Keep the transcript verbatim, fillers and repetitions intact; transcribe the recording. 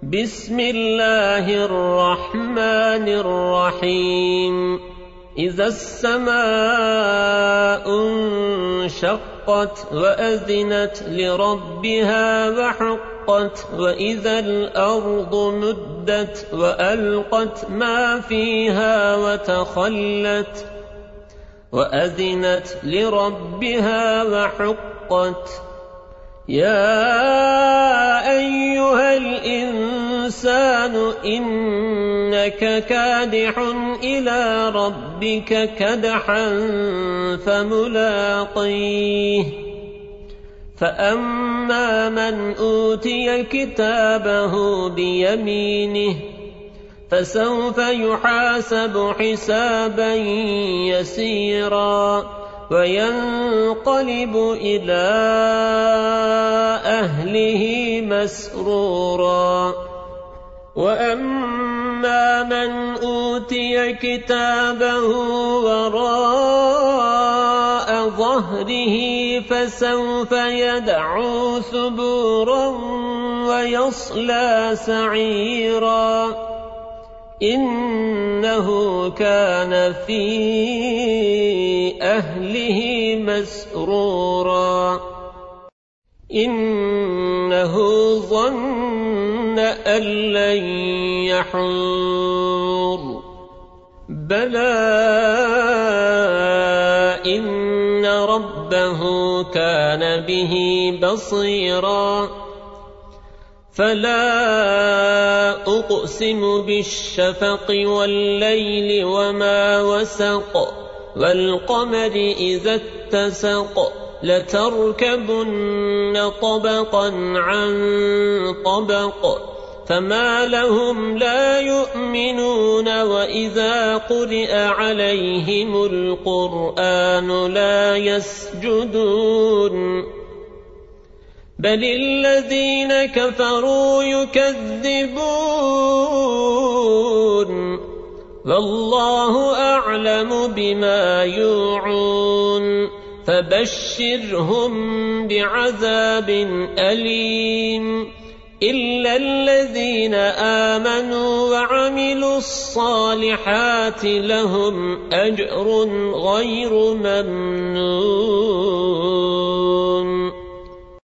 بسم الله الرحمن الرحيم إذا السماء انشقت وأذنت لربها وحقت وإذا الأرض مدت وألقت ما فيها وتخلت وأذنت لربها وحقت يا أيها الإنسان إنك كادح إلى ربك كدحا فملاقيه فأما من أوتي كتابه بيمينه فسوف يحاسب حسابا يسيرا وينقلب إلى أهله مسرورا وأما من أوتي كتابه وراء ظهره فسوف يدعو ثبورا ويصلى سعيرا إنه كان في أهله مسرورا إنه ظن أن لن يحور بلى إن ربه كان به بصيرا فلا أقسم بالشفق والليل وما وسق والقمر إذا اتسق لتركبن طبقا عن طبق فما لهم لا يؤمنون وإذا قرئ عليهم القرآن لا يسجدون بل الذين كفروا يكذبون والله أعلم بما يوعون فبشرهم بعذاب أليم إلا الذين آمنوا وعملوا الصالحات لهم أجر غير ممنون.